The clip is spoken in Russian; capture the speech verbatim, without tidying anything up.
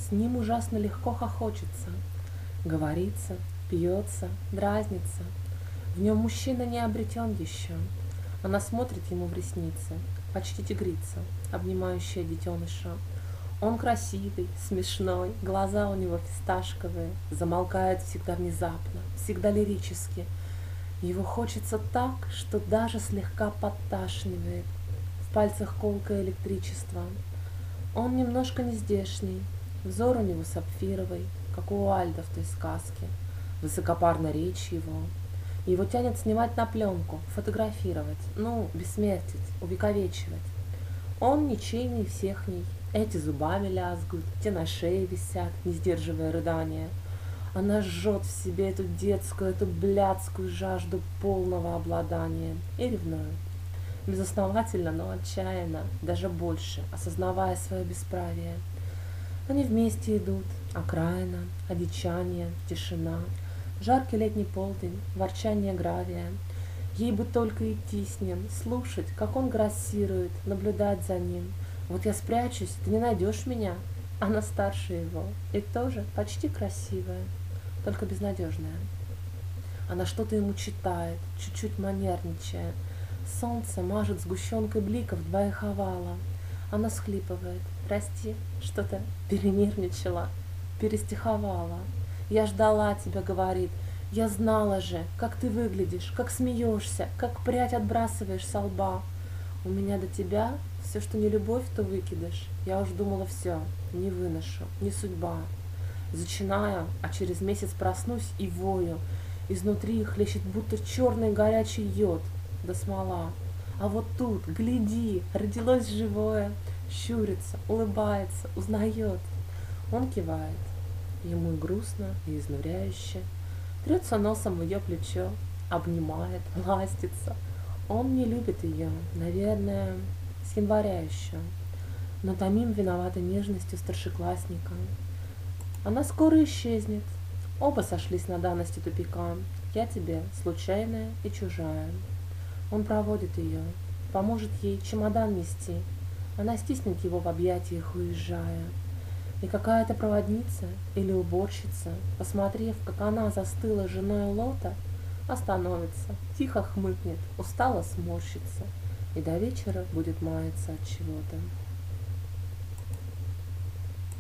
С ним ужасно легко хохочется, говорится, пьется, дразнится. В нем мужчина не обретен еще. Она смотрит ему в ресницы, почти тигрица, обнимающая детеныша. Он красивый, смешной, глаза у него фисташковые, замолкает всегда внезапно, всегда лирически. Его хочется так, что даже слегка подташнивает. В пальцах колкое электричество. Он немножко нездешний, взор у него сапфировый, как у Альда в той сказке. Высокопарна речь его. Его тянет снимать на пленку, фотографировать, ну, бессмертить, увековечивать. Он ничейный всехний. Эти зубами лязгают, те на шее висят, не сдерживая рыдания. Она жжет в себе эту детскую, эту блядскую жажду полного обладания и ревнует. Безосновательно, но отчаянно, даже больше, осознавая свое бесправие. Они вместе идут, окраина, одичание, тишина, жаркий летний полдень, ворчание гравия. Ей бы только идти с ним, слушать, как он грассирует, наблюдать за ним. Вот я спрячусь, ты не найдешь меня. Она старше его и тоже почти красивая, только безнадежная. Она что-то ему читает, чуть-чуть манерничая. Солнце мажет сгущенкой бликов двоих овала. Она схлипывает. Прости, что-то перенервничала, перестиховала. Я ждала тебя, говорит. Я знала же, как ты выглядишь, как смеешься, как прядь отбрасываешь со лба. У меня до тебя все, что не любовь, то выкидыш. Я уж думала, все, не выношу, не судьба. Зачинаю, а через месяц проснусь и вою. Изнутри хлещет будто черный горячий йод, да смола. А вот тут, гляди, родилось живое, щурится, улыбается, узнает. Он кивает. Ему и грустно, и изнуряюще. Трется носом в ее плечо, обнимает, ластится. Он не любит ее, наверное, с января еще, но томим виновата нежностью старшеклассника. Она скоро исчезнет. Оба сошлись на данности тупика. Я тебе случайная и чужая. Он проводит ее, поможет ей чемодан нести. Она стиснет его в объятиях, уезжая. И какая-то проводница или уборщица, посмотрев, как она застыла женой Лота, остановится, тихо хмыкнет, устало сморщится и до вечера будет маяться от чего-то.